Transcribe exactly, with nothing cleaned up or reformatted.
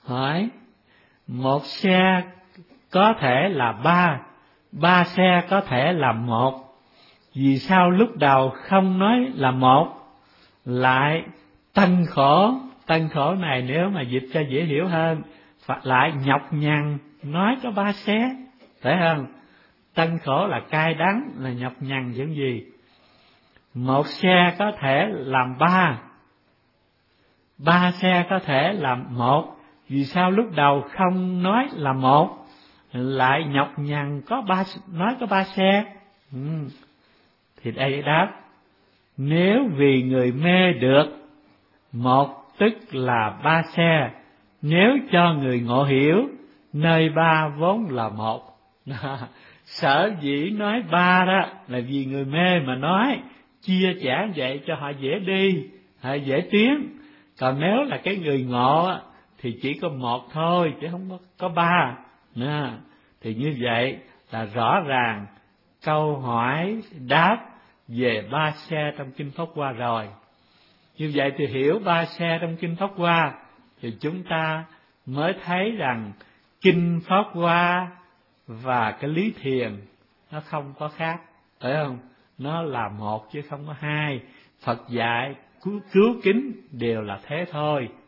hỏi một xe có thể là ba, ba xe có thể là một, vì sao lúc đầu không nói là một, lại tân khổ? Tân khổ này nếu mà dịch cho dễ hiểu hơn, lại nhọc nhằn nói có ba xe, phải không? Tân khổ là cay đắng, là nhọc nhằn những gì? Một xe có thể làm ba, ba xe có thể làm một, vì sao lúc đầu không nói là một, lại nhọc nhằn có ba, nói có ba xe? Ừ. Thì đây đáp, nếu vì người mê được một tức là ba xe, nếu cho người ngộ hiểu, nơi ba vốn là một. Sở dĩ nói ba đó là vì người mê mà nói, chia chả vậy cho họ dễ đi, họ dễ tiến. Còn nếu là cái người ngộ thì chỉ có một thôi, chứ không có, có ba. Nè, thì như vậy là rõ ràng câu hỏi đáp về ba xe trong Kinh Pháp Hoa rồi. Như vậy thì hiểu ba xe trong Kinh Pháp Hoa thì chúng ta mới thấy rằng Kinh Pháp Hoa và cái lý thiền nó không có khác, phải không? Nó là một chứ không có hai. Phật dạy cứu, cứu kính đều là thế thôi.